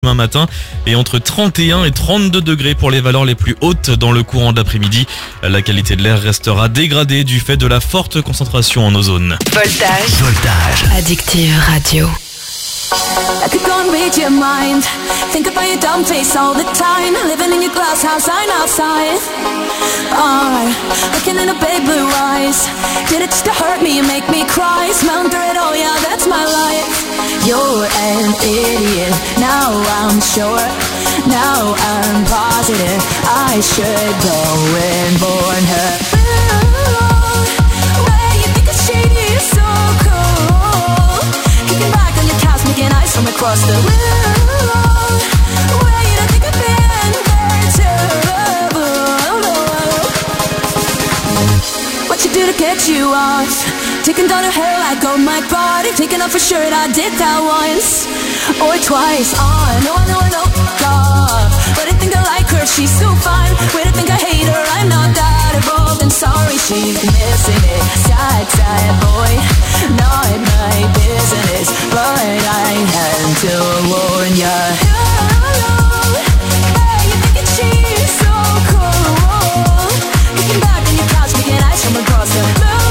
demain matin et entre 31 et 32 degrés pour les valeurs les plus hautes dans le courant de l'après-midi. La qualité de l'air restera dégradée du fait de la forte concentration en ozone. Voltage. Addictive Radio. I could go and read your mind. Think about your dumb face all the time. Living in your glass house, I'm outside. Looking in the big blue eyes. Did it just to hurt me and make me cry? Smelling through it all, yeah, that's my life. You're an idiot, now I'm sure. Now I'm positive I should go and warn her. Where you think it's shady, you're so cool. Kicking back on your couch, making ice from across the room. Where you don't think I've been there too. What you do to get you off? Taking down her hair like oh my body. Taking off her shirt, I did that once or twice. I know, God. But I think I like her, she's so fine. Wait, I think I hate her, I'm not that involved. And sorry, she's missing it. Sad boy, not my business. But I had to warn ya. Hey, you thinking she's so cool? Kicking back on your couch, making ice from across the room.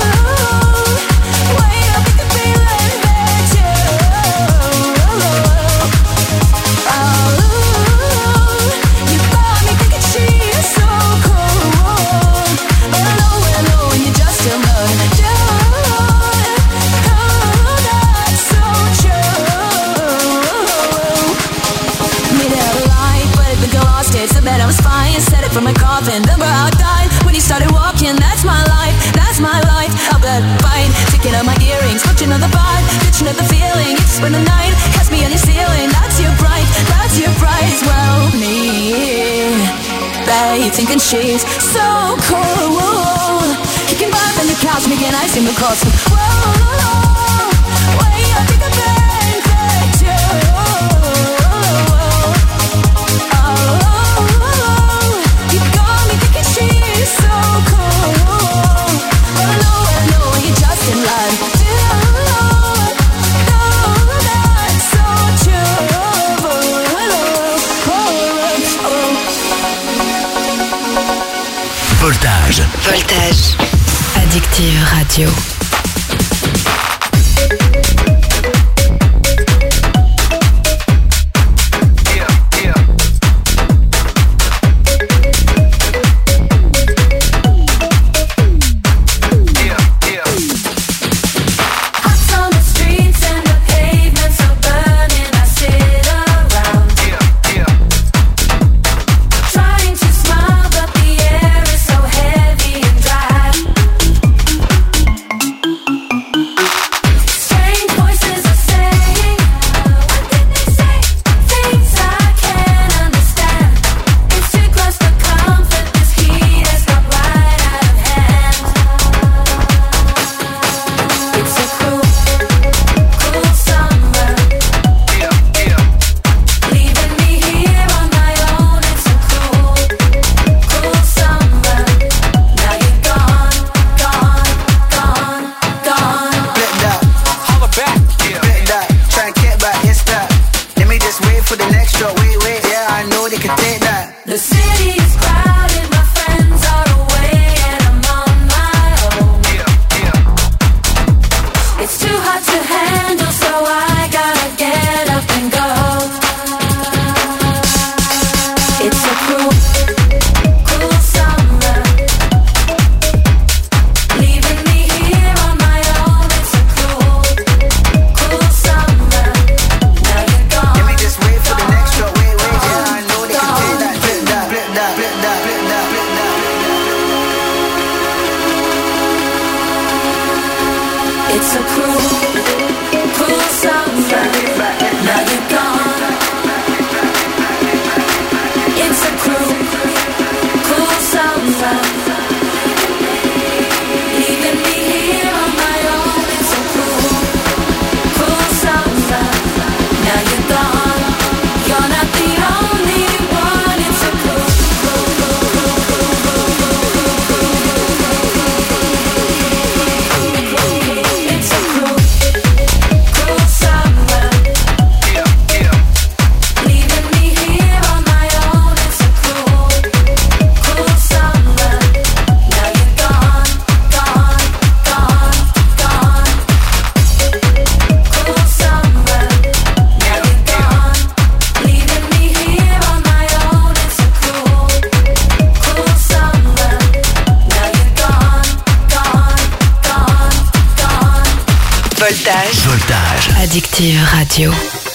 From my coffin, the brow died when he started walking. That's my life, I'll bet fine. Taking out my earrings, touching on the vibe, ditching at the feeling. You spend the night, catch me on your ceiling. That's your price. Well, me, babe, thinking she's so cool. Kicking back on the couch, making ice cream across the whoa. Way I think I've been there too. Voltage. Addictive Radio. Addictive Radio.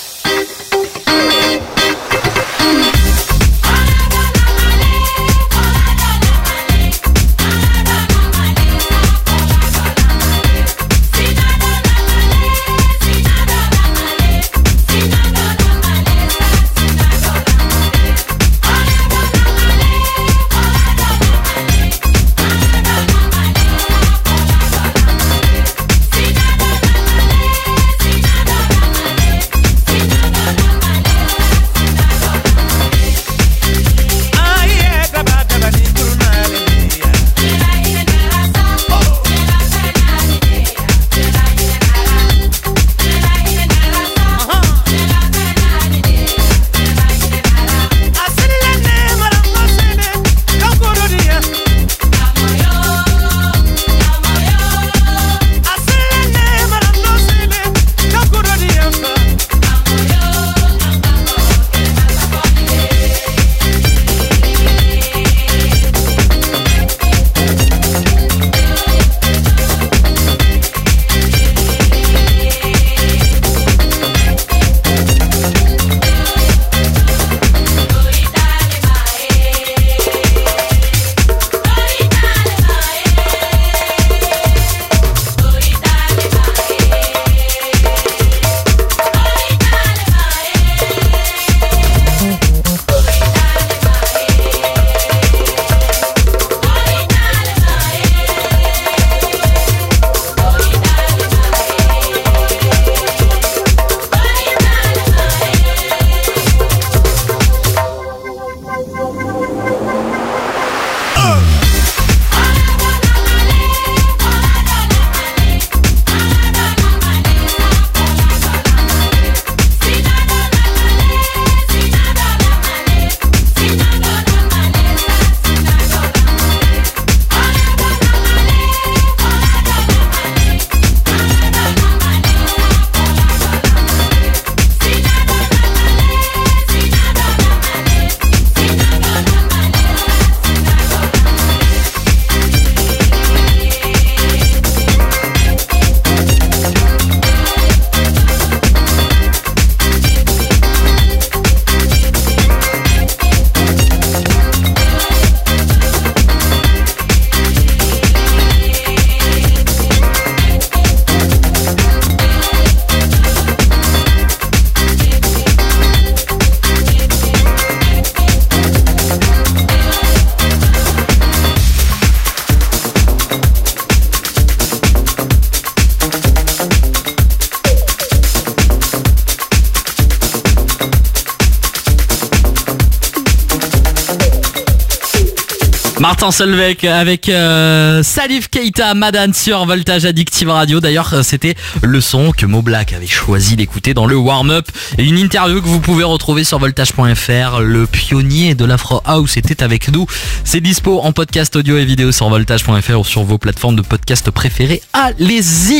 Martin Solveig avec Salif Keita, Madane sur Voltage Addictive Radio. D'ailleurs, c'était le son que Mo Black avait choisi d'écouter dans le warm-up et une interview que vous pouvez retrouver sur voltage.fr. Le pionnier de l'Afro House était avec nous. C'est dispo en podcast audio et vidéo sur voltage.fr ou sur vos plateformes de podcast préférées. Allez-y!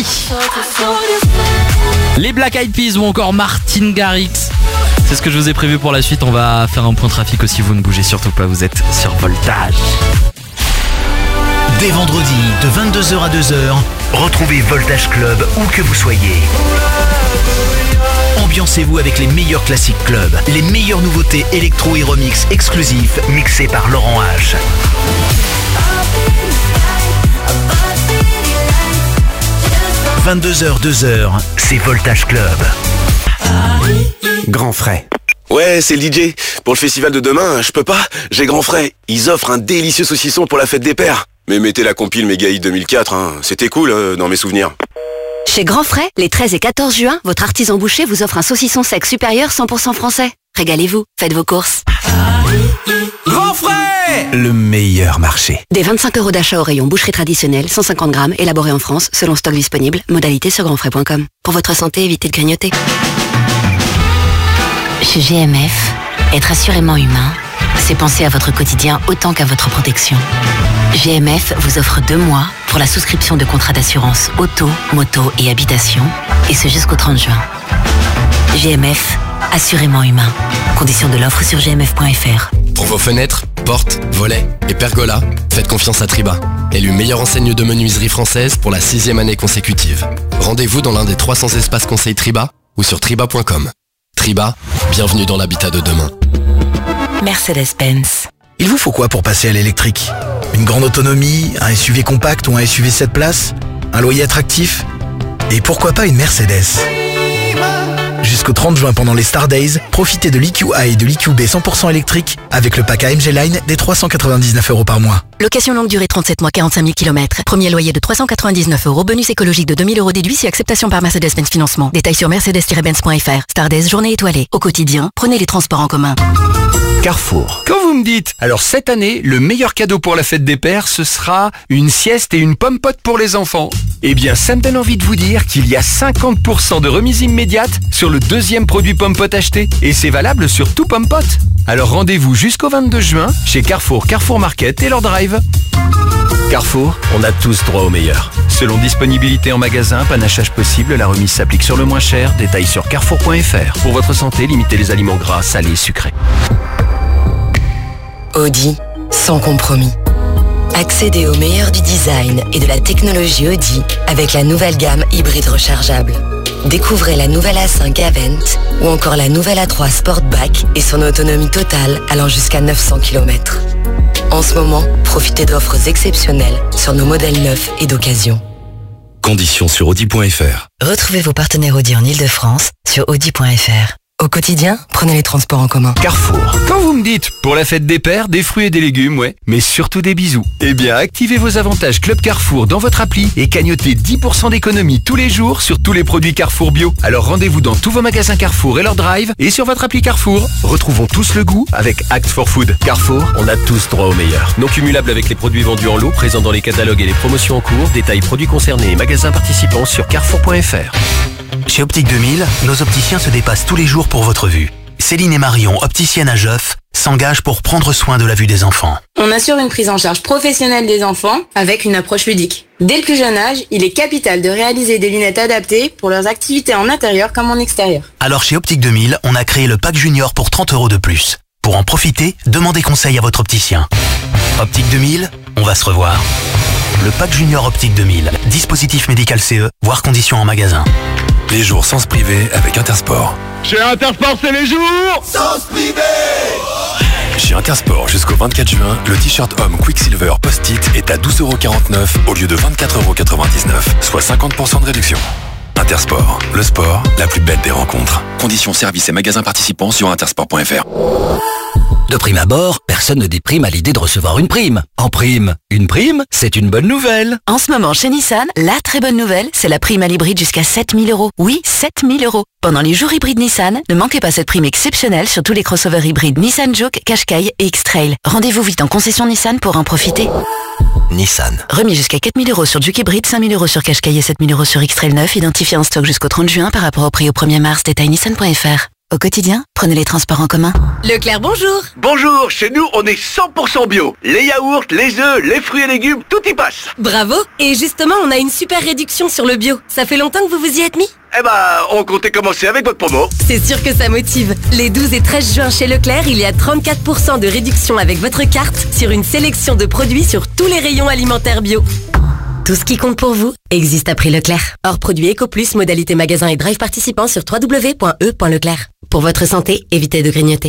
Les Black Eyed Peas ou encore Martin Garrix. C'est ce que je vous ai prévu pour la suite. On va faire un point trafic aussi. Vous ne bougez surtout pas. Vous êtes sur Voltage. Dès vendredi, de 22h à 2h, retrouvez Voltage Club où que vous soyez. Ambiancez-vous avec les meilleurs classiques club, les meilleures nouveautés électro et remix exclusifs mixés par Laurent H. 22h, 2h, c'est Voltage Club. Grand Frais. Ouais, c'est le DJ. Pour le festival de demain, je peux pas. J'ai Grand Frais. Ils offrent un délicieux saucisson pour la fête des pères. Mais mettez la compile Méga Hit 2004, hein. C'était cool dans mes souvenirs. Chez Grand Frais, les 13 et 14 juin, votre artisan boucher vous offre un saucisson sec supérieur 100% français. Régalez-vous, faites vos courses. Grand Frais, le meilleur marché. Des 25 € d'achat au rayon boucherie traditionnelle, 150 grammes, élaboré en France, selon stock disponible. Modalité sur grandfrais.com. Pour votre santé, évitez de grignoter. Chez GMF, être assurément humain, c'est penser à votre quotidien autant qu'à votre protection. GMF vous offre 2 mois pour la souscription de contrats d'assurance auto, moto et habitation, et ce jusqu'au 30 juin. GMF, assurément humain. Conditions de l'offre sur gmf.fr. Pour vos fenêtres, portes, volets et pergolas, faites confiance à Triba. Élu meilleure enseigne de menuiserie française pour la 6e année consécutive. Rendez-vous dans l'un des 300 espaces conseils Triba ou sur triba.com. Triba, bienvenue dans l'habitat de demain. Mercedes-Benz. Il vous faut quoi pour passer à l'électrique? Une grande autonomie, un SUV compact ou un SUV 7 places? Un loyer attractif? Et pourquoi pas une Mercedes? Jusqu'au 30 juin pendant les Star Days, profitez de l'EQA et de l'EQB 100% électrique avec le pack AMG Line des 399 € par mois. Location longue durée 37 mois 45 000 km. Premier loyer de 399 €. Bonus écologique de 2000 € déduit si acceptation par Mercedes-Benz Financement. Détails sur mercedes-benz.fr. Star Days, journée étoilée. Au quotidien, prenez les transports en commun. Carrefour. Quand vous me dites, alors cette année, le meilleur cadeau pour la fête des pères, ce sera une sieste et une pomme-pote pour les enfants. Eh bien, ça me donne envie de vous dire qu'il y a 50% de remise immédiate sur le deuxième produit pomme-pote acheté. Et c'est valable sur tout pomme-pote. Alors rendez-vous jusqu'au 22 juin chez Carrefour, Carrefour Market et leur drive. Carrefour, on a tous droit au meilleur. Selon disponibilité en magasin, panachage possible, la remise s'applique sur le moins cher. Détails sur carrefour.fr. Pour votre santé, limitez les aliments gras, salés et sucrés. Audi, sans compromis. Accédez au meilleur du design et de la technologie Audi avec la nouvelle gamme hybride rechargeable. Découvrez la nouvelle A5 Avant ou encore la nouvelle A3 Sportback et son autonomie totale allant jusqu'à 900 km. En ce moment, profitez d'offres exceptionnelles sur nos modèles neufs et d'occasion. Conditions sur Audi.fr. Retrouvez vos partenaires Audi en Ile-de-France sur Audi.fr. Au quotidien, prenez les transports en commun. Carrefour. Quand vous me dites, pour la fête des pères, des fruits et des légumes, ouais, mais surtout des bisous. Eh bien, activez vos avantages Club Carrefour dans votre appli et cagnotez 10% d'économie tous les jours sur tous les produits Carrefour Bio. Alors rendez-vous dans tous vos magasins Carrefour et leur drive et sur votre appli Carrefour. Retrouvons tous le goût avec Act for Food. Carrefour, on a tous droit au meilleur. Non cumulable avec les produits vendus en lot, présents dans les catalogues et les promotions en cours. Détails produits concernés et magasins participants sur carrefour.fr. Chez Optique 2000, nos opticiens se dépassent tous les jours pour votre vue. Céline et Marion, opticiennes à Joff, s'engagent pour prendre soin de la vue des enfants. On assure une prise en charge professionnelle des enfants avec une approche ludique. Dès le plus jeune âge, il est capital de réaliser des lunettes adaptées pour leurs activités en intérieur comme en extérieur. Alors chez Optique 2000, on a créé le pack junior pour 30 € de plus. Pour en profiter, demandez conseil à votre opticien. Optique 2000, on va se revoir. Le pack junior Optique 2000, dispositif médical CE, voire conditions en magasin. Les jours sans se priver avec Intersport. Chez Intersport, c'est les jours sans se priver. Chez Intersport, jusqu'au 24 juin, le t-shirt homme Quicksilver Post-it est à 12,49 € au lieu de 24,99 €, soit 50% de réduction. Intersport, le sport, la plus belle des rencontres. Conditions services et magasins participants sur intersport.fr. De prime abord, personne ne déprime à l'idée de recevoir une prime. En prime, une prime, c'est une bonne nouvelle. En ce moment, chez Nissan, la très bonne nouvelle, c'est la prime à l'hybride jusqu'à 7 000 €. Oui, 7 000 €. Pendant les jours hybrides Nissan, ne manquez pas cette prime exceptionnelle sur tous les crossovers hybrides Nissan Juke, Qashqai et X-Trail. Rendez-vous vite en concession Nissan pour en profiter. Nissan. Remis jusqu'à 4 000 € sur Juke hybride, 5 000 € sur Qashqai et 7 000 € sur X-Trail 9, identifié en stock jusqu'au 30 juin par rapport au prix au 1er mars. Détail nissan.fr. Au quotidien, prenez les transports en commun. Leclerc, bonjour. Bonjour, chez nous on est 100% bio. Les yaourts, les œufs, les fruits et légumes, tout y passe. Bravo. Et justement, on a une super réduction sur le bio. Ça fait longtemps que vous vous y êtes mis ? Eh ben, on comptait commencer avec votre promo. C'est sûr que ça motive. Les 12 et 13 juin chez Leclerc, il y a 34% de réduction avec votre carte sur une sélection de produits sur tous les rayons alimentaires bio. Tout ce qui compte pour vous existe à prix Leclerc. Hors produit EcoPlus, modalité magasin et drive participant sur www.e.leclerc. Pour votre santé, évitez de grignoter.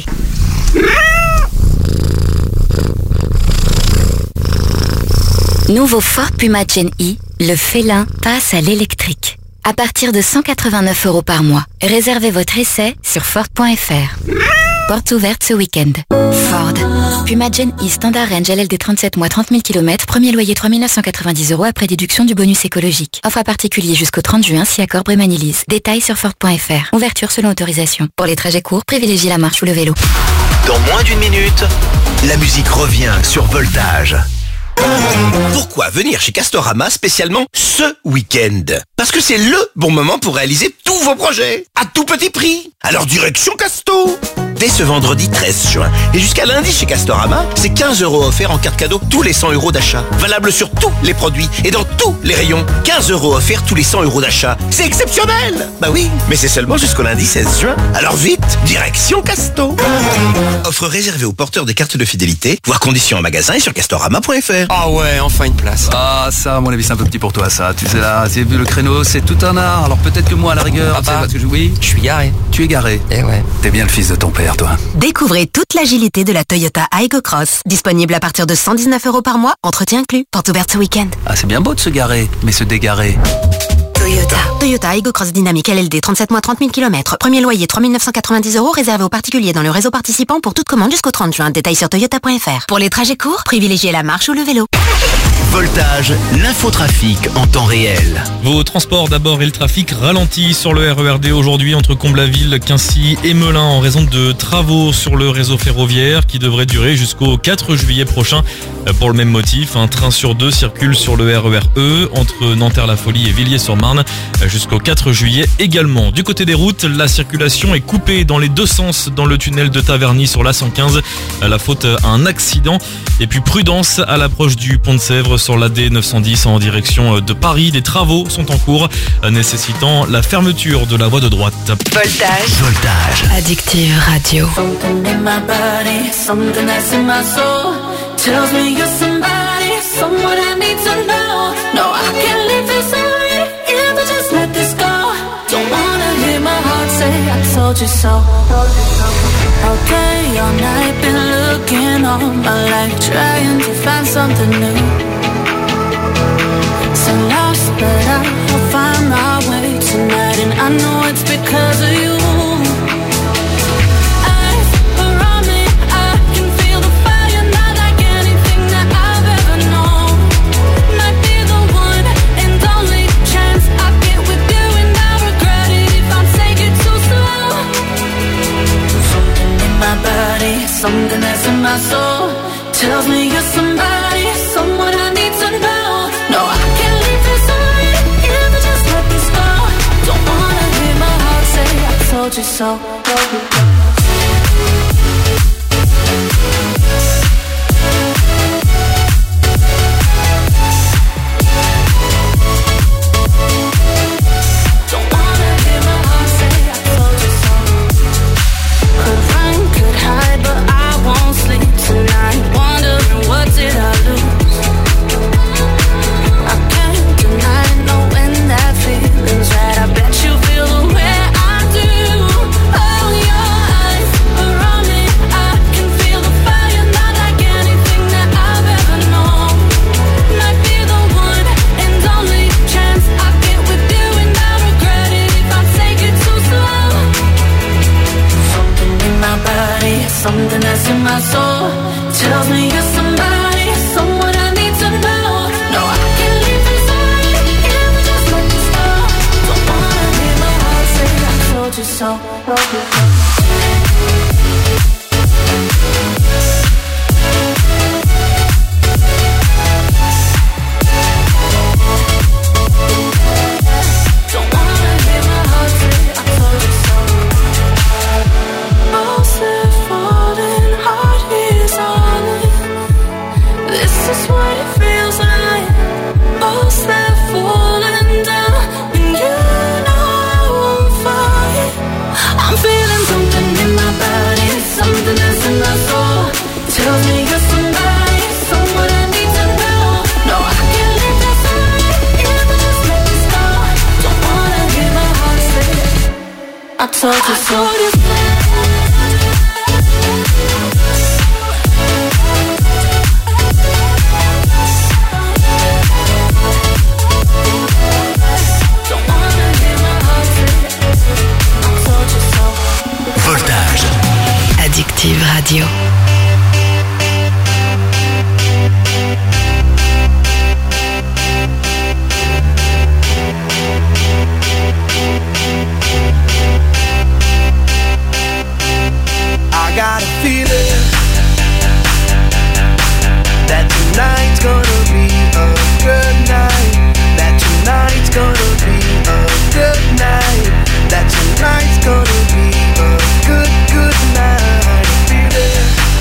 Nouveau Ford Puma Gen E, le félin passe à l'électrique. À partir de 189 € par mois. Réservez votre essai sur Ford.fr. Porte ouverte ce week-end. Ford. Puma Gen E Standard Range LLD 37 mois 30 000 km. Premier loyer 3 990 € après déduction du bonus écologique. Offre à particulier jusqu'au 30 juin si accord Brémanilise. Détails sur Ford.fr. Ouverture selon autorisation. Pour les trajets courts, privilégiez la marche ou le vélo. Dans moins d'une minute, la musique revient sur Voltage. Pourquoi venir chez Castorama spécialement ce week-end? Parce que c'est le bon moment pour réaliser tous vos projets à tout petit prix. Alors direction Casto. Dès ce vendredi 13 juin et jusqu'à lundi chez Castorama, c'est 15 € offerts en carte cadeau tous les 100 € d'achat. Valable sur tous les produits et dans tous les rayons. 15 € offerts tous les 100 € d'achat. C'est exceptionnel. Bah oui, mais c'est seulement jusqu'au lundi 16 juin. Alors vite, direction Casto. Offre réservée aux porteurs des cartes de fidélité. Voir conditions en magasin et sur castorama.fr. courir? Ah ouais, enfin une place. Ah ça, à mon avis, c'est un peu petit pour toi ça. Tu sais là, c'est vu le créneau, c'est tout un art. Alors peut-être que moi à la rigueur, tu sais, parce que oui, je suis garé. Tu es garé. Eh ouais. T'es bien le fils de ton père, toi. Découvrez toute l'agilité de la Toyota Aygo Cross. Disponible à partir de 119 € par mois, entretien inclus. Porte ouverte ce week-end. Ah, c'est bien beau de se garer, mais se dégarer. Toyota Aygo Cross Dynamique LLD, 37 mois, 30 000 km. Premier loyer, 3 990 €, réservé aux particuliers dans le réseau participant pour toute commande jusqu'au 30 juin. Détails sur toyota.fr. Pour les trajets courts, privilégiez la marche ou le vélo. Voltage, l'infotrafic en temps réel. Vos transports d'abord et le trafic ralentit sur le RERD aujourd'hui entre Comble-la-Ville, Quincy et Melun en raison de travaux sur le réseau ferroviaire qui devraient durer jusqu'au 4 juillet prochain. Pour le même motif, un train sur 2 circule sur le RER entre Nanterre-la-Folie et Villiers-sur-Marne jusqu'au 4 juillet également. Du côté des routes, la circulation est coupée dans les deux sens dans le tunnel de Taverny sur l'A115. La faute à un accident. Et puis prudence à l'approche du pont de Sèvres sur la D910 en direction de Paris. Des travaux sont en cours nécessitant la fermeture de la voie de droite. Voltage. Addictive Radio. Something in my body, something that's in my soul tells me you're somebody, someone I need to know. No, I can't leave this already if I just let this go. Don't wanna hear my heart say I told you so. Okay, all night been looking all my life, trying to find something new. So lost, but I'll find my way tonight, and I know it's because of you. Something that's in my soul tells me you're somebody, someone I need to know. No, I can't leave this already if I just let this go. Don't wanna hear my heart say I told you so. Something that's in my soul tells me you're somebody, someone I need to know. No, I can't leave this already if I just let this go. Don't wanna hear my heart say I told you so. I told you so. Voltage. Addictive Radio. I got a feeling that tonight's gonna be a good night. That tonight's gonna be a good night. That tonight's gonna be a good night. I feel it.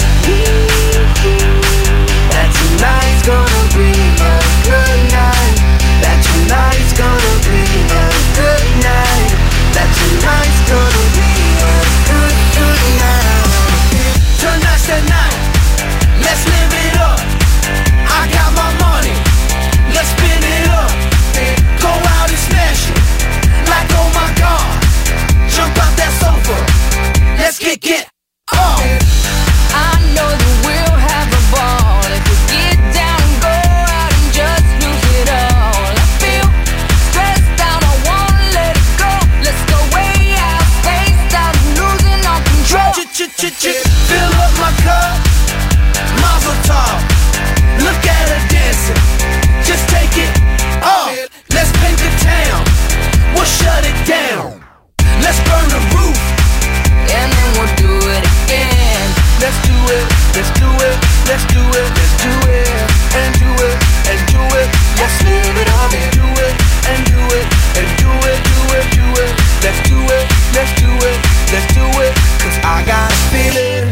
cup. Mazel tov. Look at her dancing. Just take it off. Let's paint the town. We'll shut it down. Let's burn the roof. And then we'll do it again. Let's do it. Let's do it. Let's do it. Let's do it. And do it. And do it. Let's live it up and do it. And do it. And do it. Do it. Do it. Let's do it. Let's do it. Let's do it. Cause I got a feeling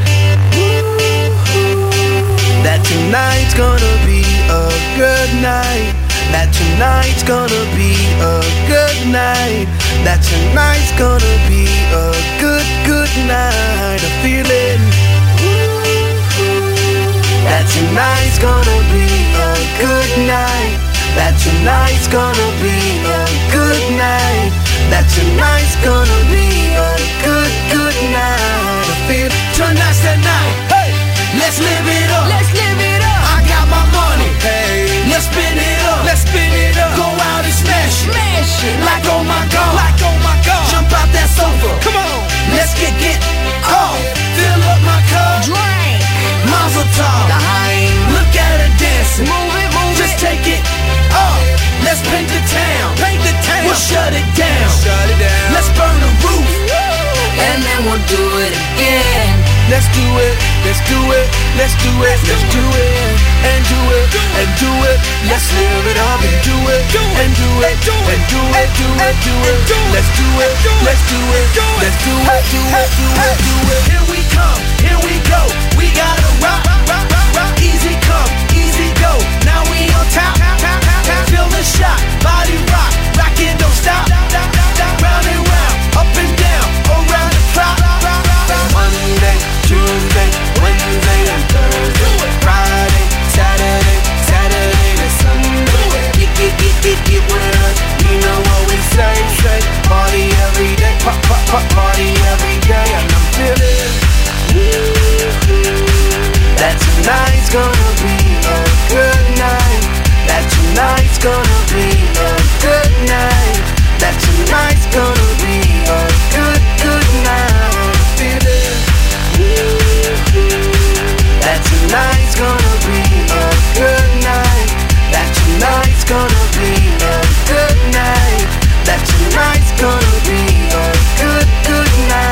that tonight's gonna be a good night. That tonight's gonna be a good night. That tonight's gonna be a good, good night. A feeling that tonight's gonna be a good night. That tonight's gonna be a good night. That tonight's gonna be a good, good night. I feel tonight's the night. Hey, let's live it up. Let's live it up. I got my money. Hey, let's spin it up. Let's spin it up. Go out and smash it. Smash it. Like oh my god. Like oh my god. Jump out that sofa. Come on. Let's get off. Fill up my cup. Drink. Mazel tov. Look at her dancing. Move it, move Just it. Take it off. Let's paint the town. Paint the town. We'll shut it down. Shut it down. Let's burn the roof. And then we'll do it again. Let's do it. Let's do it. Let's do it. Let's do it. And do it. And do it. Let's live it up and do it. And do it. And do it. Do it. Do it. Let's do it. Let's do it. Let's do it. Do it. Do it. Do it. Here we come. Here we go. We gotta rock. Rock. Rock. Rock. Easy come. Easy go. Now we on top. Feel the shot. Body rock. Rock it. Don't stop. Round and round. Up and down. Around the clock. Monday, Tuesday, Wednesday, and Thursday, Friday, Saturday, Saturday to Sunday. Get with us, you know what we say. Party every day, party every day, and I'm feeling that tonight's gonna be a good night. That tonight's gonna be a good night. That tonight's gonna be a good, good night. That tonight's gonna be a good night. That tonight's gonna be a good night. That tonight's gonna be a good, good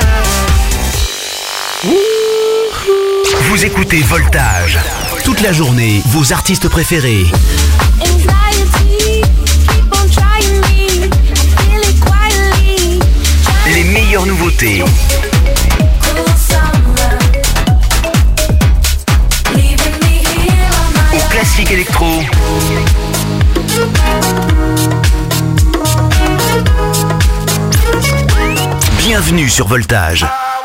night. Vous écoutez Voltage. Toute la journée, vos artistes préférés. Les meilleures nouveautés. Au classique électro. Bienvenue sur Voltage.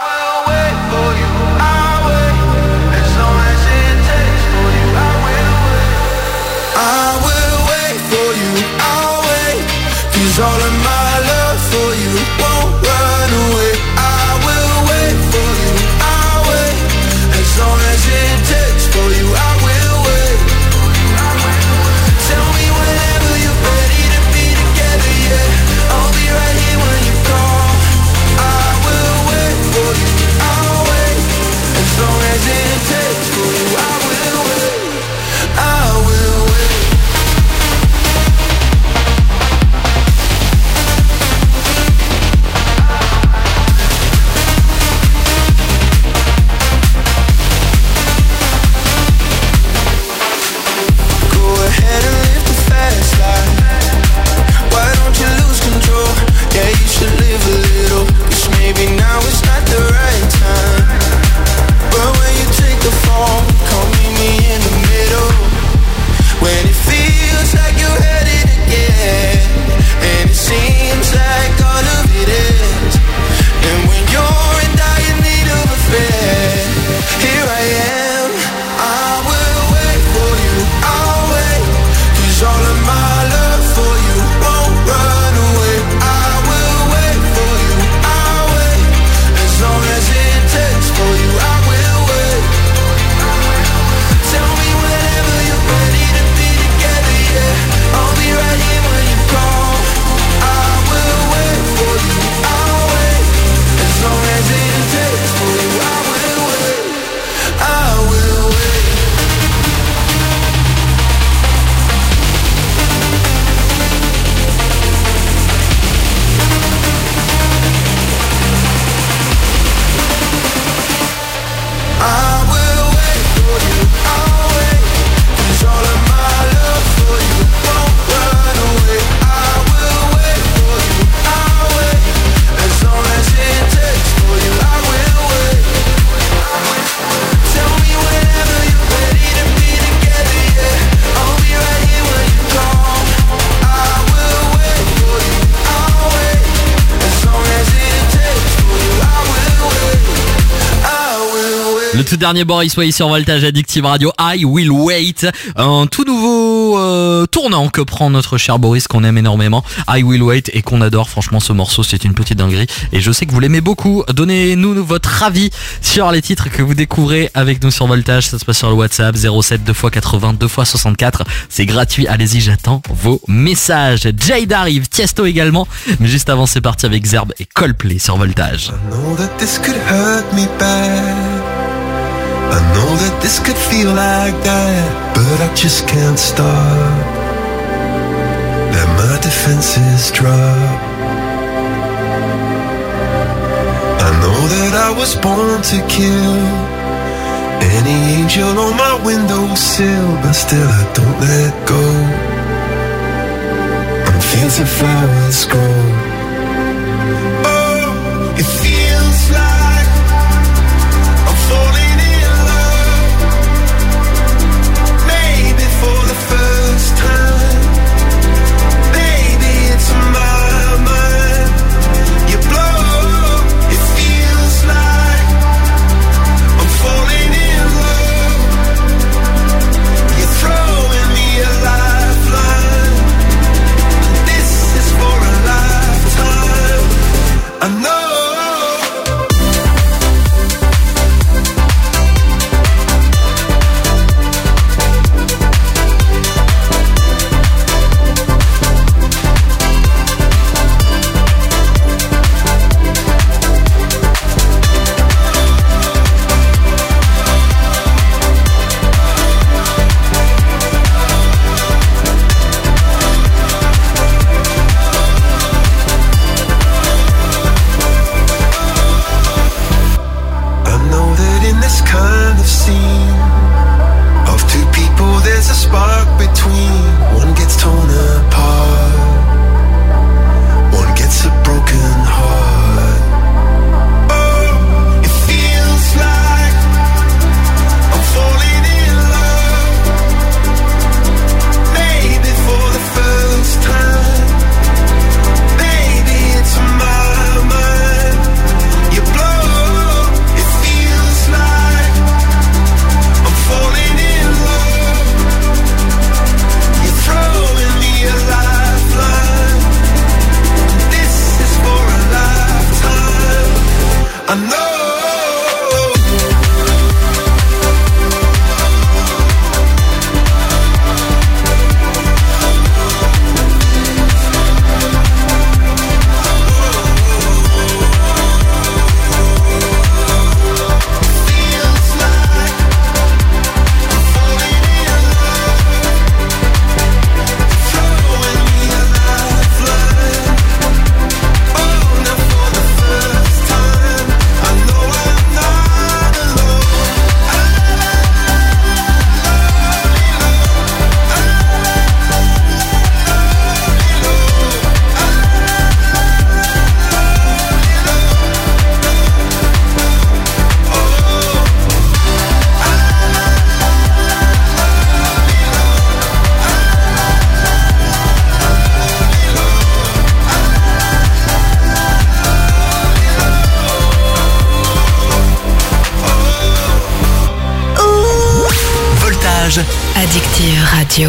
All of my love for you won't run away. I will wait for you, I'll wait. As long as it takes for you, I will wait. Tell me whenever you're ready to be together, yeah. I'll be right here when you call. I will wait for you, I'll wait. As long as it takes for you, I will wait. I will wait. Le tout dernier Boris Way sur Voltage Addictive Radio, I Will Wait. Un tout nouveau tournant que prend notre cher Boris, qu'on aime énormément. I Will Wait et qu'on adore. Franchement, ce morceau, c'est une petite dinguerie. Et je sais que vous l'aimez beaucoup. Donnez-nous votre avis sur les titres que vous découvrez avec nous sur Voltage. Ça se passe sur le WhatsApp 07 2x80 2x64. C'est gratuit. Allez-y, j'attends vos messages. Jade arrive, Tiesto également. Mais juste avant, c'est parti avec Zerbe et Coldplay sur Voltage. I know that this could feel like that, but I just can't stop. Let my defenses drop. I know that I was born to kill any angel on my windowsill, but still I don't let go. I'm fields of flowers grow. Oh, it feels like I'm falling. Addictive Radio.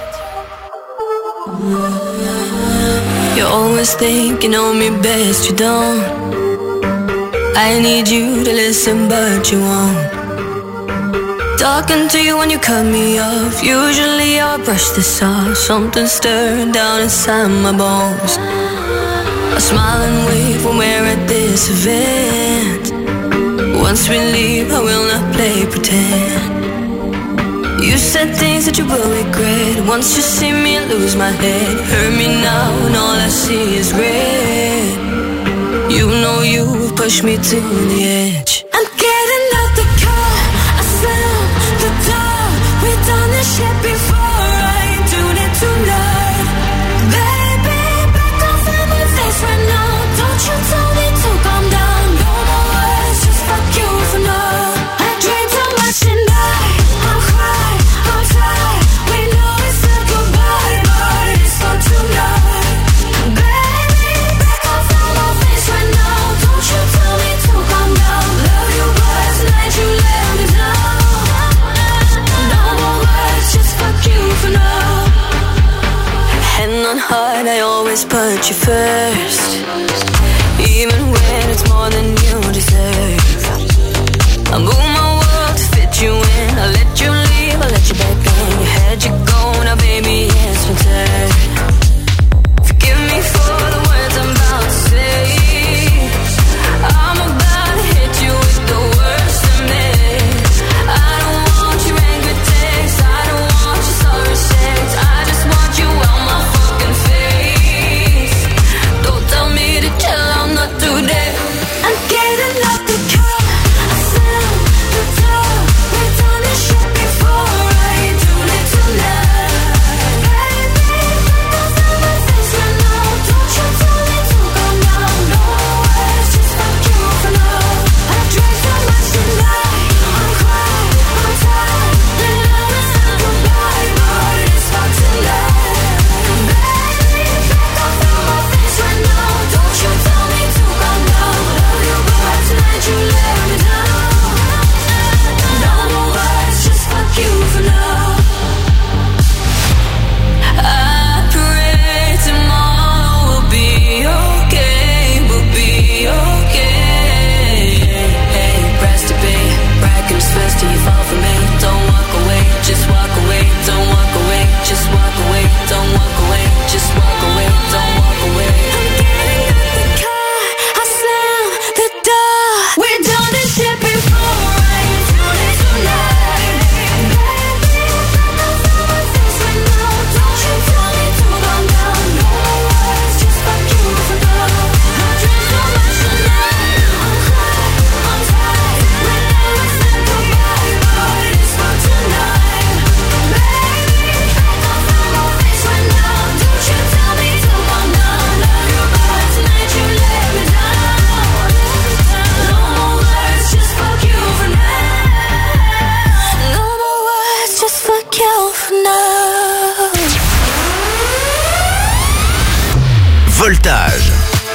You're always thinking on me best, you don't. I need you to listen, but you won't. Talking to you when you cut me off. Usually I'll brush this off. Something stirred down inside my bones. I smile and wave when we're at this event. Once we leave, I will not play pretend. You said things that you will regret. Once you see me lose my head. Hurt me now and all I see is red. You know you've pushed me to the edge. I'm getting out the car, I slam the door. We've done this shit before, I ain't doing it tonight. Baby, back off in my face right now. Don't you tell me to calm down. No more words, just fuck you for now. I drank too much tonight. I'm high, I'm tired. We know it's a goodbye, but it's for tonight. Baby, back off in my face right now. Don't you tell me to calm down. always put you first, even when it's more than you deserve. I move my world to fit you in. I let you leave, I let you back in. You had you go, now baby it's my turn. Forgive me for the words I'm about to say. I'm about to hit you with the worst of me. I don't want your angry texts, I don't want your sorry sex. I just want you on my fucking face. Don't tell me to chill, I'm not today. I'm getting off the car, I slam the door. We've done this shit before, I ain't doing it tonight. Baby, don't feel my face right now. Don't you tell me to calm down. No words, just fuck you for love. I drank so much tonight, I'm crying, I'm tired. Then I was saying goodbye, but it's fun tonight. Baby, don't feel my face right now. Don't you tell me to calm down. Love you, but tonight you let me down. No more words, just fuck you for love. I pray tomorrow will be okay, we'll be okay. Hey, press to be right comes first till you fall for me. Don't walk away, just walk away. Don't walk away, just walk away. Don't walk away, just walk away. Don't walk away. I'm getting out the car, I slam the door. We've done this shit before, I ain't doing it tonight. Baby, don't feel my face right now. Don't you tell me to calm down. No words, just fuck you for love. I drink so much tonight, I'm crying, I'm tired. When I was saying goodbye, but it's fun tonight. Baby, don't feel my face right now. Don't you tell me to calm down. Love you, but tonight you let me down. No more words, just fuck you for now. No more words, just fuck you for now. Voltage.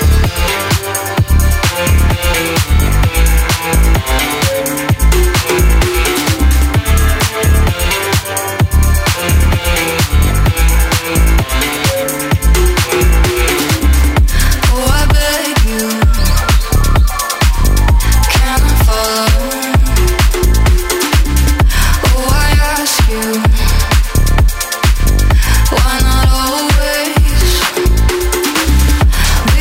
Oh, I beg you, can I follow? Oh, I ask you, why not always?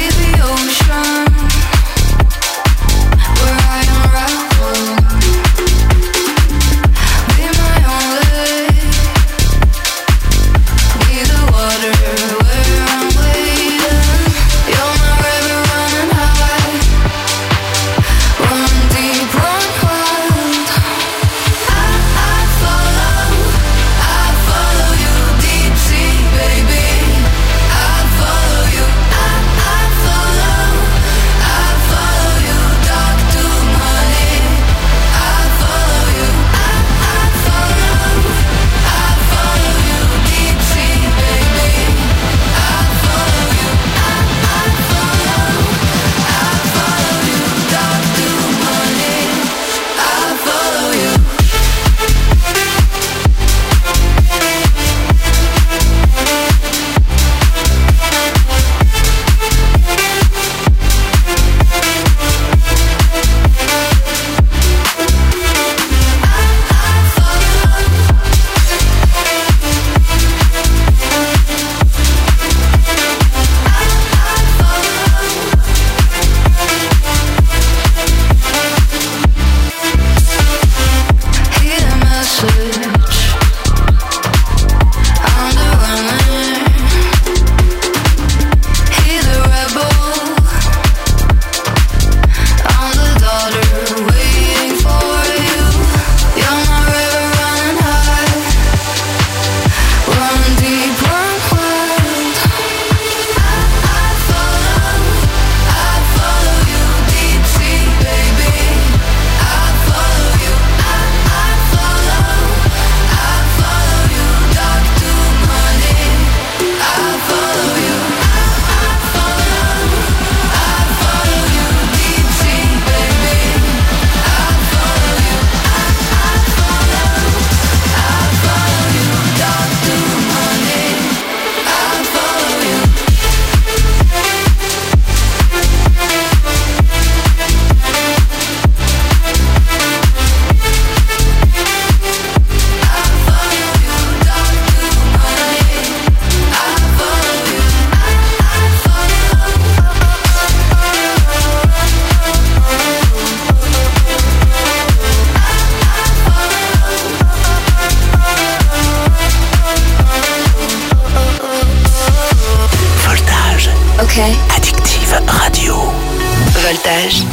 okay? Addictive Radio. Voltage.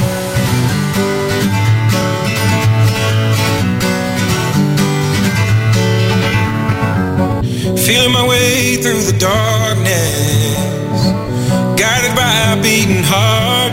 Feeling my way through the darkness, guided by a beating heart.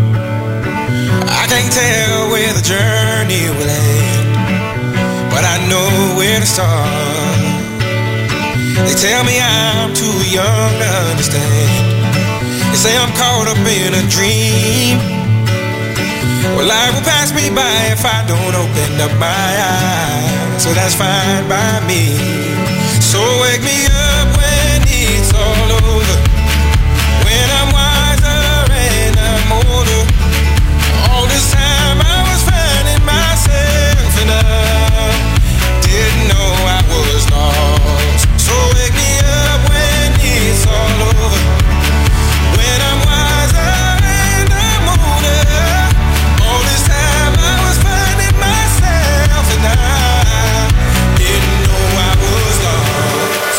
I can't tell where the journey will end, but I know where to start. They tell me I'm too young to understand. They say I'm caught up in a dream. Well, life will pass me by if I don't open up my eyes, so that's fine by me. So wake me up when it's all over, when I'm wiser and I'm older. All this time I was finding myself and I didn't know I was lost. So wake me up when it's all over, when I'm wiser and I'm older. All this time I was finding myself and I didn't know I was lost.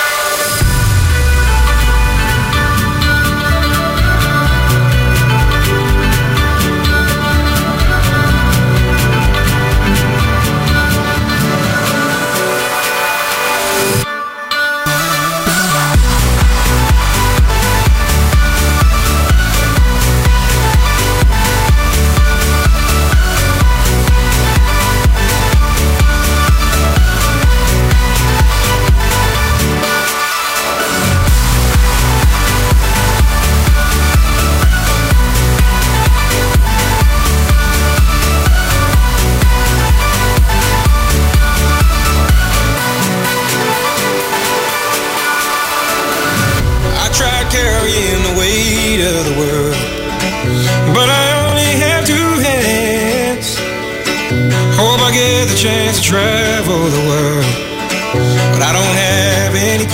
Carrying the weight of the world, but I only have two hands. Hope I get the chance to travel the world, but I don't have any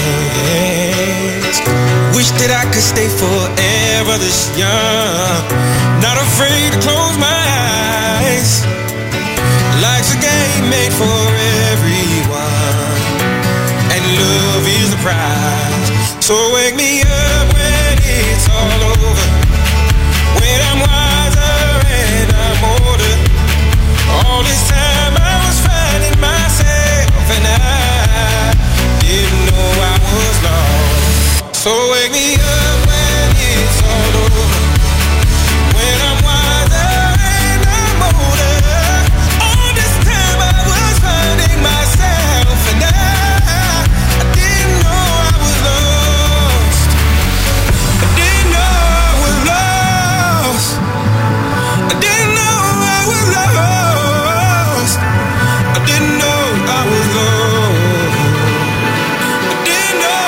plans. Wish that I could stay forever this young, not afraid to close my eyes. Life's a game made for everyone, and love is the prize. So wake me up when it's all over, when I'm wiser and I'm older. All this time I was finding myself and I didn't know I was lost. So wake me up when it's all over, when I'm wiser and I'm older. All this time I was finding myself and I didn't know I was lost. I didn't know I was lost. I didn't know I was lost. I didn't know I was lost. I didn't know.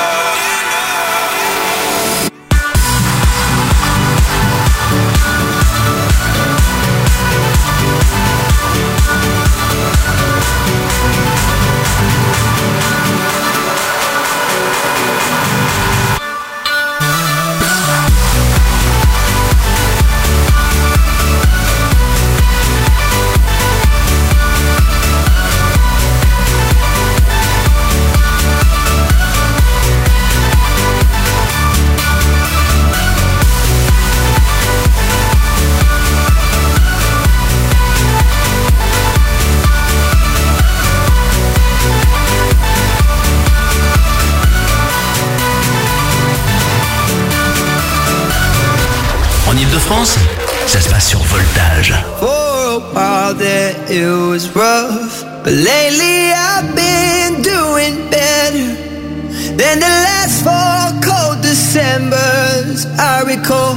En Ile-de-France, ça se passe sur Voltage. For a while there it was rough, but lately I've been doing better than the last 4 cold Decembers I recall.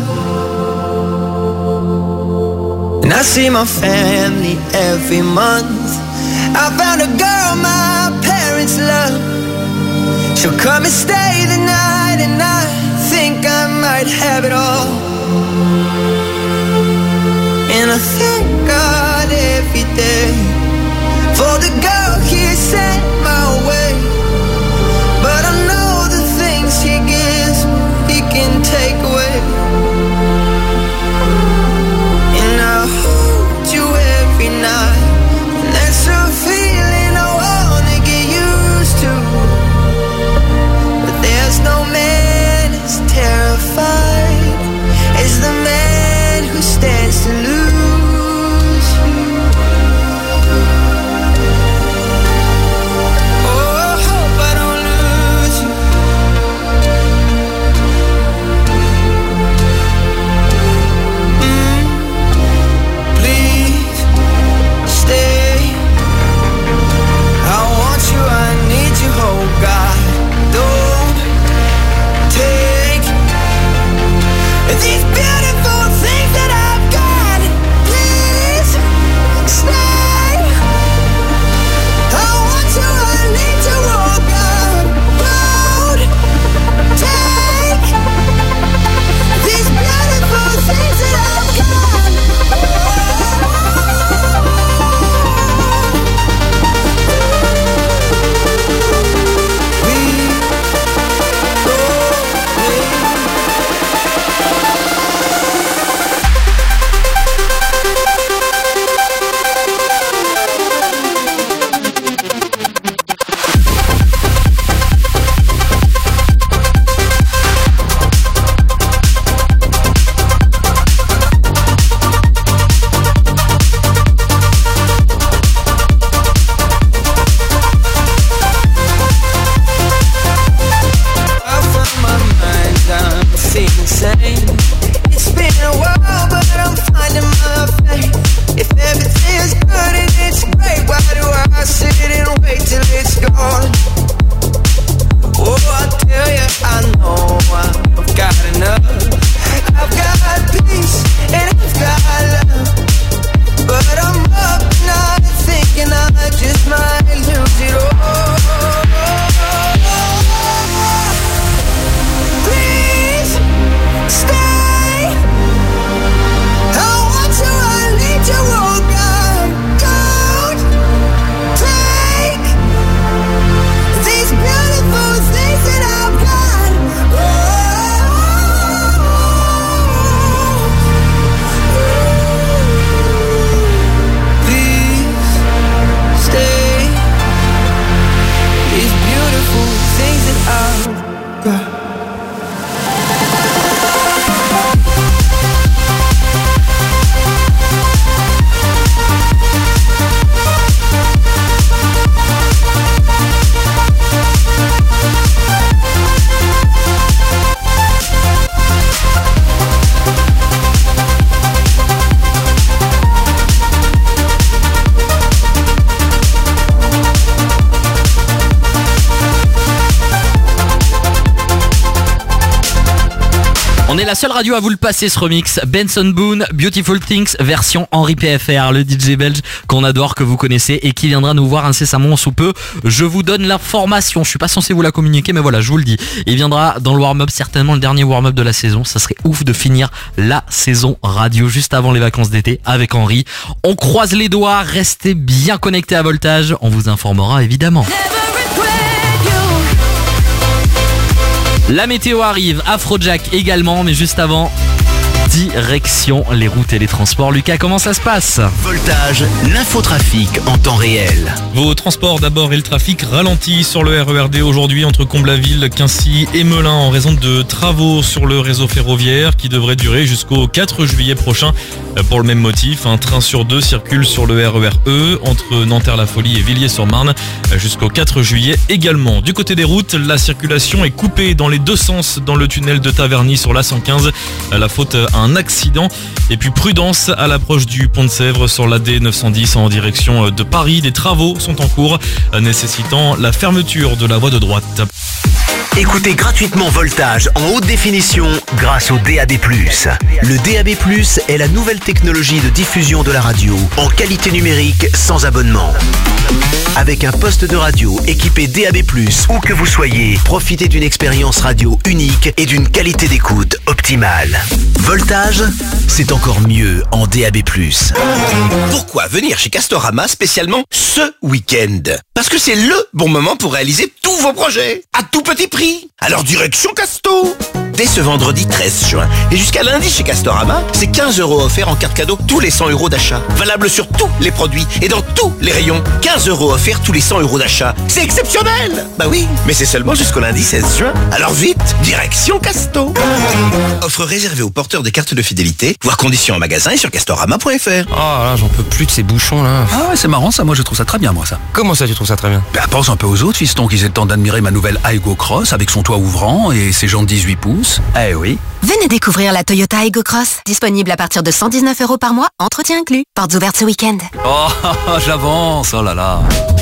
And I see my family every month. I found a girl my parents love. She'll come and stay the night, and I think I might have it all. And I thank God every day for the girl He sent my way. But I know the things He gives, He can take away. And I hold you every night, and that's a feeling I wanna get used to. But there's no man as terrified est la seule radio à vous le passer ce remix. Benson Boone, Beautiful Things, version Henri PFR, le DJ belge qu'on adore, que vous connaissez et qui viendra nous voir incessamment sous peu. Je vous donne l'information, je suis pas censé vous la communiquer mais voilà, je vous le dis. Il viendra dans le warm-up, certainement le dernier warm-up de la saison. Ça serait ouf de finir la saison radio juste avant les vacances d'été avec Henri. On croise les doigts, restez bien connectés à Voltage, on vous informera évidemment. La météo arrive, Afrojack également, mais juste avant, direction les routes et les transports. Lucas, comment ça se passe ? Voltage, l'infotrafic en temps réel. Vos transports d'abord et le trafic ralentit sur le RERD aujourd'hui entre Comble-la-Ville, Quincy et Melun en raison de travaux sur le réseau ferroviaire qui devraient durer jusqu'au 4 juillet prochain. Pour le même motif, un train sur 2 circule sur le RER-E entre Nanterre-la-Folie et Villiers-sur-Marne jusqu'au 4 juillet également. Du côté des routes, la circulation est coupée dans les deux sens dans le tunnel de Taverny sur l'A115. La faute à un accident. Et puis prudence à l'approche du pont de Sèvres sur l'AD 910 en direction de Paris. Des travaux sont en cours nécessitant la fermeture de la voie de droite. Écoutez gratuitement Voltage en haute définition grâce au DAB+. Le DAB+, est la nouvelle technologie de diffusion de la radio en qualité numérique sans abonnement. Avec un poste de radio équipé DAB+, où que vous soyez, profitez d'une expérience radio unique et d'une qualité d'écoute optimale. Voltage, c'est encore mieux en DAB+. Pourquoi venir chez Castorama spécialement ce week-end ? Parce que c'est le bon moment pour réaliser tous vos projets à tout petit prix. Alors direction Casto. Dès ce vendredi 13 juin et jusqu'à lundi chez Castorama, c'est 15 € offerts en carte cadeau tous les 100 € d'achat. Valable sur tous les produits et dans tous les rayons. 15 € offerts tous les 100 € d'achat. C'est exceptionnel. Bah oui, mais c'est seulement jusqu'au lundi 16 juin. Alors vite, direction Casto. Offre réservée aux porteurs des cartes de fidélité. Voir conditions en magasin et sur castorama.fr. Oh là, j'en peux plus de ces bouchons là. Ah ouais, c'est marrant ça, moi je trouve ça très bien moi ça. Comment ça tu trouves ça très bien ? Bah pense un peu aux autres fistons qu'ils aient le temps d'admirer ma nouvelle Aygo Cross avec son toit ouvrant et ses jantes 18 pouces. Eh oui. Venez découvrir la Toyota Aygo Cross. Disponible à partir de 119 € par mois, entretien inclus. Portes ouvertes ce week-end. Oh, j'avance, oh là là.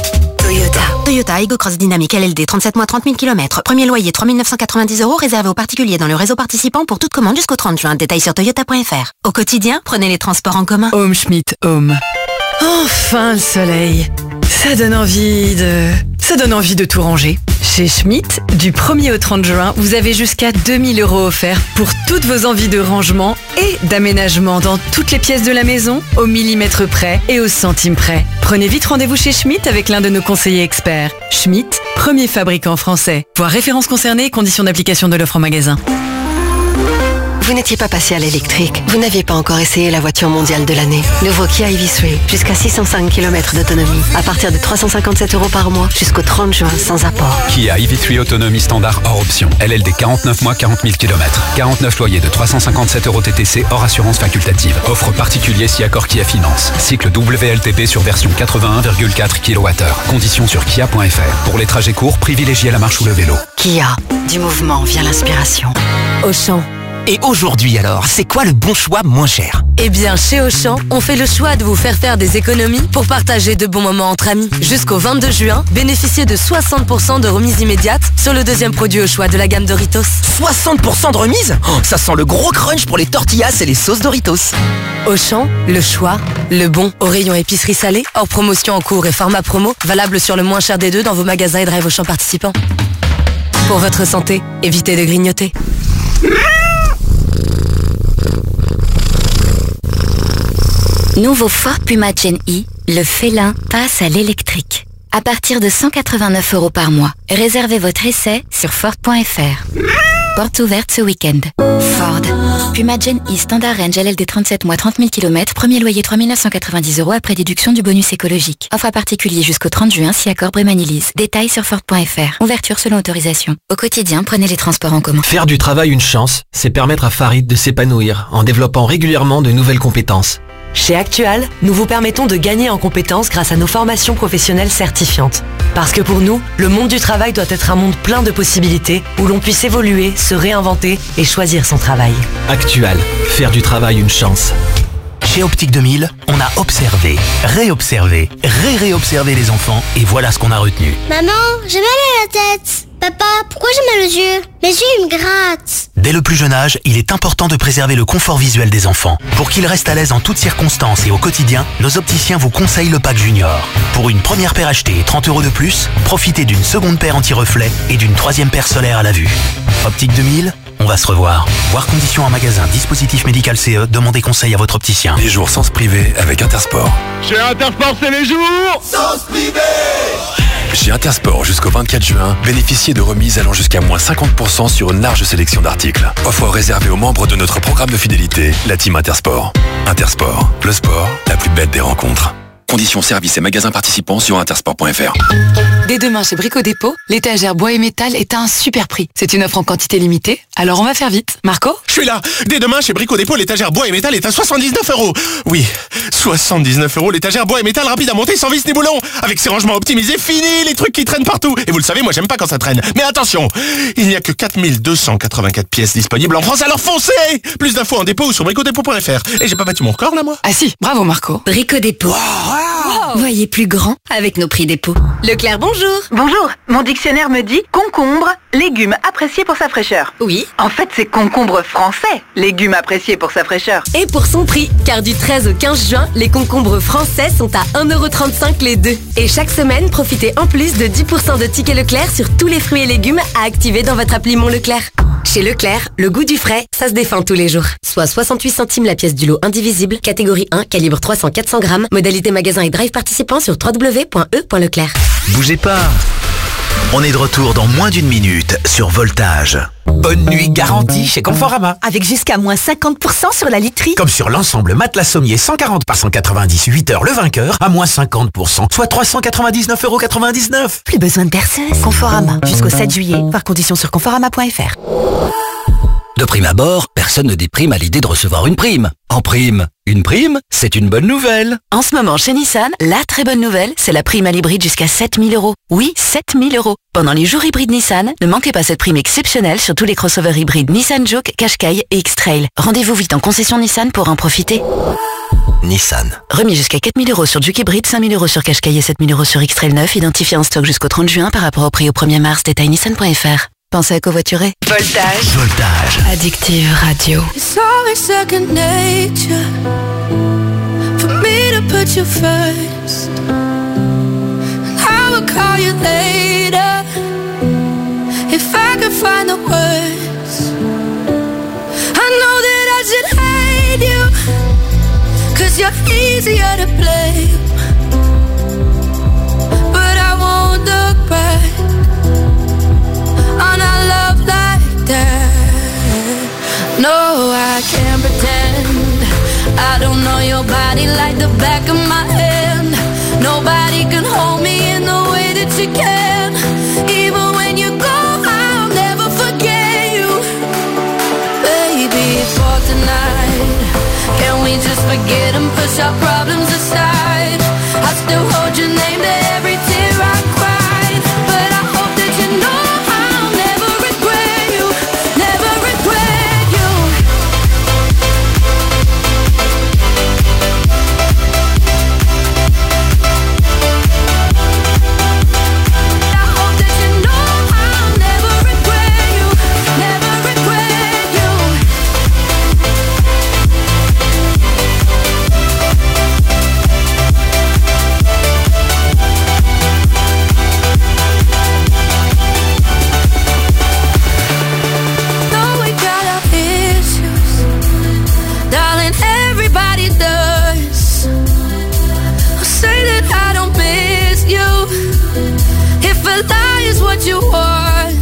Toyota Aygo Cross Dynamique LLD, 37 mois, 30 000 km. Premier loyer, 3 990 €, réservé aux particuliers dans le réseau participant pour toute commande jusqu'au 30 juin. Détails sur toyota.fr. Au quotidien, prenez les transports en commun. Home Schmidt Home. Enfin le soleil. Ça donne envie de tout ranger. Chez Schmitt, du 1er au 30 juin, vous avez jusqu'à 2 000 € offerts pour toutes vos envies de rangement et d'aménagement dans toutes les pièces de la maison, au millimètre près et au centime près. Prenez vite rendez-vous chez Schmitt avec l'un de nos conseillers experts. Schmitt, premier fabricant français. Voir références concernées et conditions d'application de l'offre en magasin. Vous n'étiez pas passé à l'électrique. Vous n'aviez pas encore essayé la voiture mondiale de l'année. Nouveau Kia EV3, jusqu'à 605 km d'autonomie. À partir de 357 € par mois, jusqu'au 30 juin, sans apport. Kia EV3 autonomie standard hors option. LLD 49 mois, 40 000 km. 49 loyers de 357 € TTC hors assurance facultative. Offre particulier si accord Kia Finance. Cycle WLTP sur version 81,4 kWh. Conditions sur kia.fr. Pour les trajets courts, privilégiez la marche ou le vélo. Kia, du mouvement vient l'inspiration. Auchan. Et aujourd'hui alors, c'est quoi le bon choix moins cher ? Eh bien, chez Auchan, on fait le choix de vous faire des économies pour partager de bons moments entre amis. Jusqu'au 22 juin, bénéficiez de 60% de remise immédiate sur le deuxième produit au choix de la gamme Doritos. 60% de remise ? Ça sent le gros crunch pour les tortillas et les sauces Doritos. Auchan, le choix, le bon. Au rayon épicerie salée, hors promotion en cours et format promo, valable sur le moins cher des deux dans vos magasins et drive Auchan participants. Pour votre santé, évitez de grignoter. Nouveau Ford Puma Gen E, le félin passe à l'électrique. À partir de 189 € par mois. Réservez votre essai sur Ford.fr. Portes ouvertes ce week-end. Ford. Puma Gen E Standard Range LLD 37 mois 30 000 km. Premier loyer 3 990 € après déduction du bonus écologique. Offre à particulier jusqu'au 30 juin si accord Brémanilise. Détails sur Ford.fr. Ouverture selon autorisation. Au quotidien, prenez les transports en commun. Faire du travail une chance, c'est permettre à Farid de s'épanouir en développant régulièrement de nouvelles compétences. Chez Actual, nous vous permettons de gagner en compétences grâce à nos formations professionnelles certifiantes. Parce que pour nous, le monde du travail doit être un monde plein de possibilités où l'on puisse évoluer, se réinventer et choisir son travail. Actual, faire du travail une chance. Chez Optique 2000, on a observé, réobservé, réobservé les enfants et voilà ce qu'on a retenu. Maman, j'ai mal à la tête. Papa, pourquoi j'ai mal aux yeux? Mes yeux, ils me grattent. Dès le plus jeune âge, il est important de préserver le confort visuel des enfants. Pour qu'ils restent à l'aise en toutes circonstances et au quotidien, nos opticiens vous conseillent le pack Junior. Pour une première paire achetée et 30 € de plus, profitez d'une seconde paire anti-reflet et d'une troisième paire solaire à la vue. Optique 2000, on va se revoir. Voir conditions en magasin, dispositif médical CE, demandez conseil à votre opticien. Les jours sens privé avec Intersport. Chez Intersport, c'est les jours Sens privé. Chez Intersport, jusqu'au 24 juin, bénéficiez de remises allant jusqu'à moins 50% sur une large sélection d'articles. Offre réservée aux membres de notre programme de fidélité, la Team Intersport. Intersport, le sport, la plus belle des rencontres. Conditions services et magasins participants sur intersport.fr. Dès demain chez Brico Dépôt, l'étagère bois et métal est à un super prix. C'est une offre en quantité limitée, alors on va faire vite. Marco ? Je suis là. Dès demain chez Brico Dépôt, l'étagère bois et métal est à 79 €. Oui, 79 € l'étagère bois et métal rapide à monter sans vis ni boulon. Avec ses rangements optimisés, fini les trucs qui traînent partout. Et vous le savez, moi j'aime pas quand ça traîne. Mais attention, il n'y a que 4284 pièces disponibles en France, alors foncez. Plus d'infos en dépôt ou sur bricodépôt.fr. Et j'ai pas battu mon record là, moi? Ah si, bravo Marco. Brico Dépôt. Voyez plus grand avec nos prix dépôt. Leclerc, bonjour. Bonjour, mon dictionnaire me dit concombre, légume apprécié pour sa fraîcheur. Oui. En fait, c'est concombre français, légume apprécié pour sa fraîcheur. Et pour son prix, car du 13 au 15 juin, les concombres français sont à 1,35 € les deux. Et chaque semaine, profitez en plus de 10% de tickets Leclerc sur tous les fruits et légumes à activer dans votre appli Mon Leclerc. Chez Leclerc, le goût du frais, ça se défend tous les jours. Soit 68 centimes la pièce du lot indivisible, catégorie 1, calibre 300-400 grammes, modalité magasin et drive participant sur www.e.leclerc. Bougez pas. On est de retour dans moins d'une minute sur Voltage. Bonne nuit garantie chez Conforama. Avec jusqu'à moins 50% sur la literie. Comme sur l'ensemble matelas sommier 140 par 190 8 heures le vainqueur à moins 50%, soit 399,99 €. Plus besoin de perceuse. Conforama. Jusqu'au 7 juillet. Voir conditions sur conforama.fr. De prime abord, personne ne déprime à l'idée de recevoir une prime. En prime, une prime, c'est une bonne nouvelle. En ce moment, chez Nissan, la très bonne nouvelle, c'est la prime à l'hybride jusqu'à 7 000 €. Oui, 7 000 €. Pendant les jours hybrides Nissan, ne manquez pas cette prime exceptionnelle sur tous les crossovers hybrides Nissan Juke, Qashqai et X-Trail. Rendez-vous vite en concession Nissan pour en profiter. Nissan. Remis jusqu'à 4 000 € sur Juke hybride, 5 000 € sur Qashqai et 7 000 € sur X-Trail 9, identifié en stock jusqu'au 30 juin par rapport au prix au 1er mars. Détail nissan.fr. Pensez à covoiturer. Voltage. Voltage. Addictive Radio. It's always second nature for me to put you first. I will call you later if I could find the words. I know that I should hate you 'cause you're easier to blame, but I won't look back on a love like that. No, I can't pretend I don't know your body like the back of my hand. Nobody can hold me in the way that you can. Even when you go, I'll never forget you. Baby, for tonight, can we just forget and push our problems aside? I still hold your name to every tear I cried, but I hope that you know you want.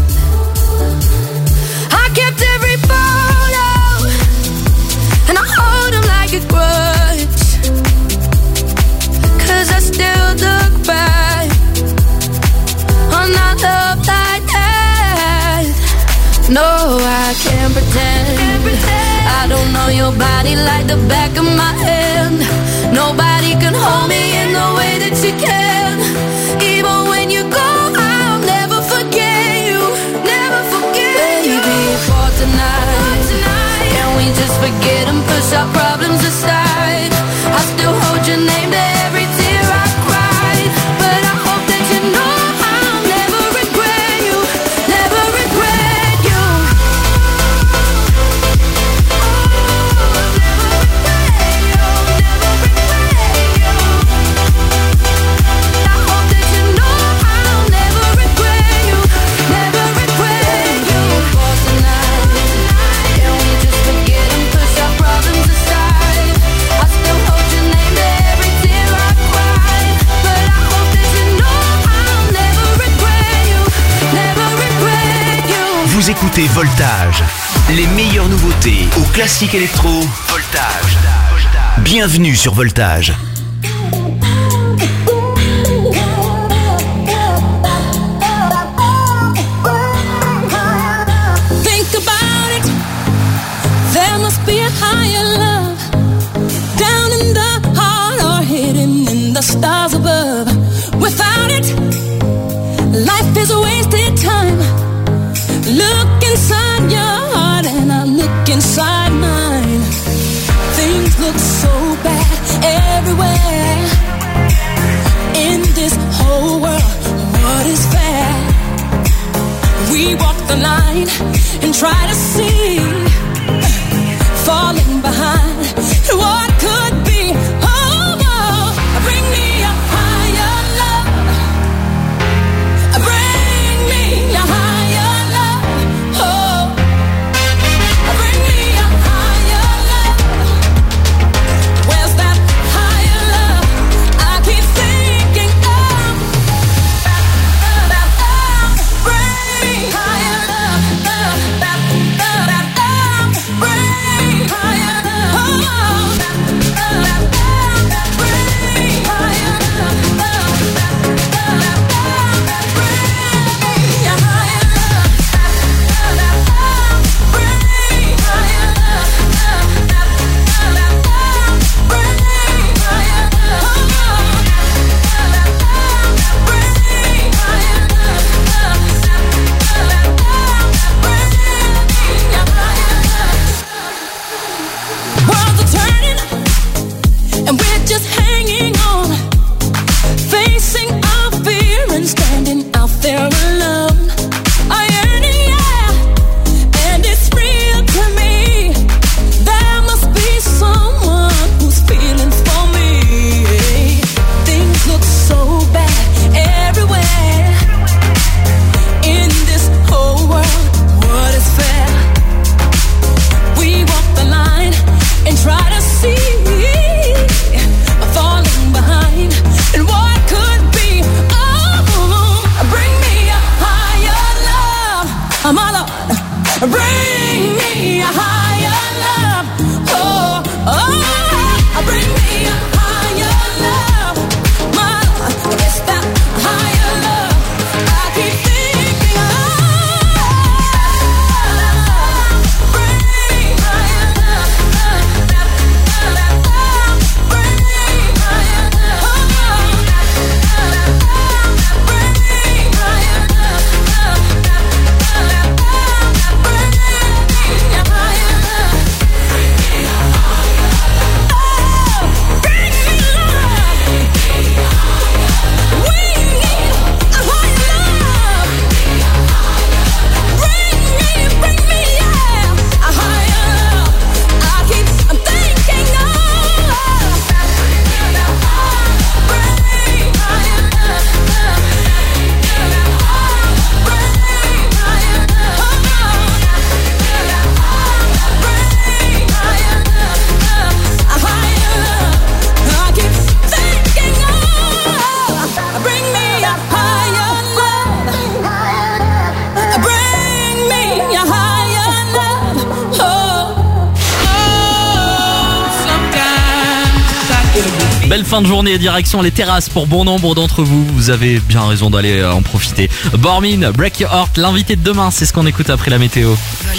I kept every photo and I hold them like a grudge, 'cause I still look back on our love like that. No, I can't pretend I don't know your body like the back of my hand. Nobody can hold me in the way that you can. Even when you go, can we just forget and push our problems aside? I still hold your name to every tear I cried, but I hope that you know I'll never regret you. Vous écoutez Voltage, les meilleures nouveautés au classique électro. Voltage. Bienvenue sur Voltage. Think about it. There must be a higher love down in the heart or hidden in the stars above. Without it, life is a wasted time. Look inside your heart and I look inside mine. Things look so bad everywhere. In this whole world, what is fair? We walk the line and try to see, falling behind what could be. Oh, oh, bring me a higher love. Bring me a higher love. Oh, bring me a higher love. Where's that higher love? I keep thinking of. Bring me higher love. Bring me higher love. Oh, worlds are turning, and we're just hanging on, facing our fear and standing out there alone. I yearn it, yeah, and it's real to me. There must be someone who's feeling for me. Things look so bad everywhere. In this whole world, what is fair? We walk the line and try to see, falling behind and what could be. Oh, bring me a higher love, my Lord. Bring me a higher love. Oh, oh, bring me a higher love, my Lord. It's that higher love I keep thinking of. Bring me higher love. Bring me higher love. Bring me higher love. Belle fin de journée, direction les terrasses pour bon nombre d'entre vous. Vous avez bien raison d'aller en profiter. Bormin, Break Your Heart, l'invité de demain, c'est ce qu'on écoute après la météo.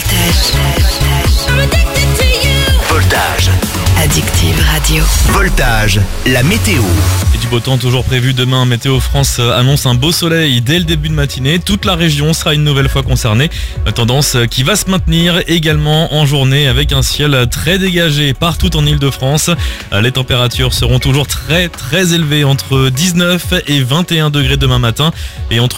Voltage. Addictive Radio. Voltage, la météo. Et du beau temps toujours prévu demain. Météo France annonce un beau soleil dès le début de matinée. Toute la région sera une nouvelle fois concernée. Tendance qui va se maintenir également en journée avec un ciel très dégagé partout en Ile-de-France. Les températures seront toujours très élevées entre 19 et 21 degrés demain matin et entre